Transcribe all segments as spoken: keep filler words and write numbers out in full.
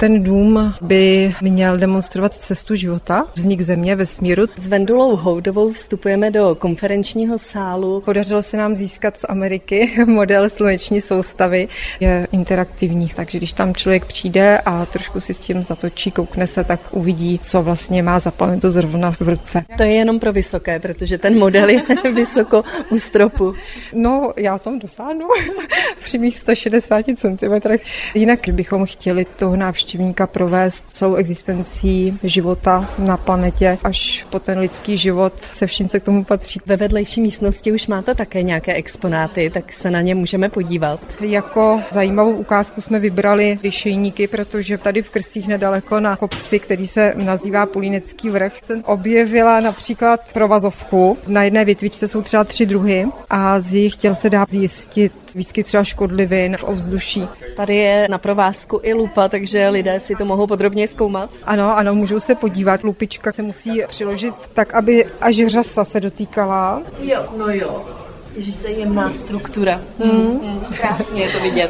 Ten dům by měl demonstrovat cestu života, vznik země, vesmíru. S Vendulou Houdovou vstupujeme do konferenčního sálu. Podařilo se nám získat z Ameriky model sluneční soustavy. Je interaktivní, takže když tam člověk přijde a trošku si s tím zatočí, koukne se, tak uvidí, co vlastně má za planetu zrovna v ruce. To je jenom pro vysoké, protože ten model je vysoko u stropu. No, já tom dosáhnu při mých sto šedesáti centimetrech. Jinak bychom chtěli toho návštěvníka provést celou existencí života na planetě až po ten lidský život se vším, co k tomu patří. Ve vedlejší místnosti už máte také nějaké exponáty, tak se na ně můžeme podívat. Jako zajímavou ukázku jsme vybrali lišejníky, protože tady v Krsích nedaleko na kopci, který se nazývá Polínecký vrch, jsem objevila například provazovku. Na jedné větvičce jsou třeba tři druhy a z jich chtěl se dá zjistit výskyt třeba škodlivin v ovzduší. Tady je na provázku i lupa, takže lidé si to mohou podrobně zkoumat. Ano, ano, můžou se podívat. Lupička se musí přiložit tak, aby až řasa se dotýkala. Jo, no jo. Ježiš, to je jemná struktura. Hmm. Hmm. Krásně je to vidět.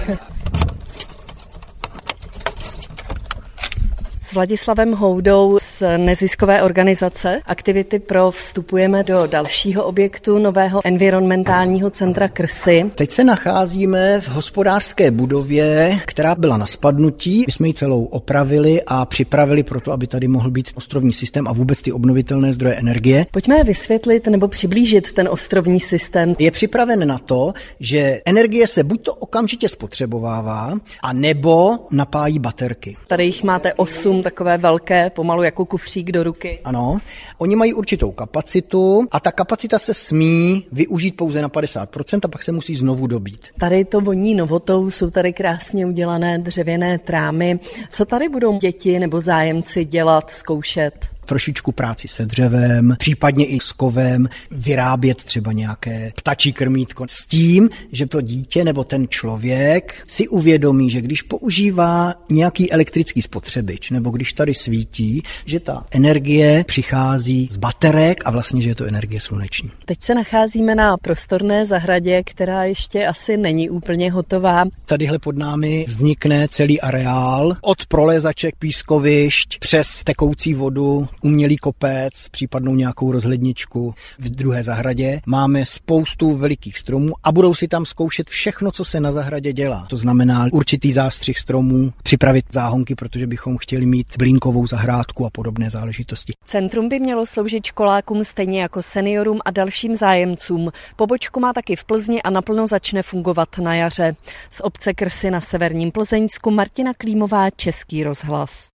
S Vladislavem Houdou z neziskové organizace Aktivity Pro vstupujeme do dalšího objektu nového environmentálního centra Krsy. Teď se nacházíme v hospodářské budově, která byla na spadnutí. My jsme ji celou opravili a připravili pro to, aby tady mohl být ostrovní systém a vůbec ty obnovitelné zdroje energie. Pojďme vysvětlit nebo přiblížit ten ostrovní systém. Je připraven na to, že energie se buď to okamžitě spotřebovává, a nebo napájí baterky. Tady jich máte osm, takové velké, pomalu jako kufřík do ruky. Ano, oni mají určitou kapacitu a ta kapacita se smí využít pouze na padesát procent a pak se musí znovu dobít. Tady to voní novotou, jsou tady krásně udělané dřevěné trámy. Co tady budou děti nebo zájemci dělat, zkoušet? Trošičku práci se dřevem, případně i s kovem, vyrábět třeba nějaké ptačí krmítko s tím, že to dítě nebo ten člověk si uvědomí, že když používá nějaký elektrický spotřebič nebo když tady svítí, že ta energie přichází z baterek a vlastně, že je to energie sluneční. Teď se nacházíme na prostorné zahradě, která ještě asi není úplně hotová. Tadyhle pod námi vznikne celý areál od prolézaček, pískovišť přes tekoucí vodu, umělý kopec, případnou nějakou rozhledničku. V druhé zahradě máme spoustu velikých stromů a budou si tam zkoušet všechno, co se na zahradě dělá. To znamená určitý zástřih stromů, připravit záhonky, protože bychom chtěli mít blínkovou zahrádku a podobné záležitosti. Centrum by mělo sloužit školákům stejně jako seniorům a dalším zájemcům. Pobočku má taky v Plzni a naplno začne fungovat na jaře. Z obce Krsy na severním Plzeňsku Martina Klímová, Český rozhlas.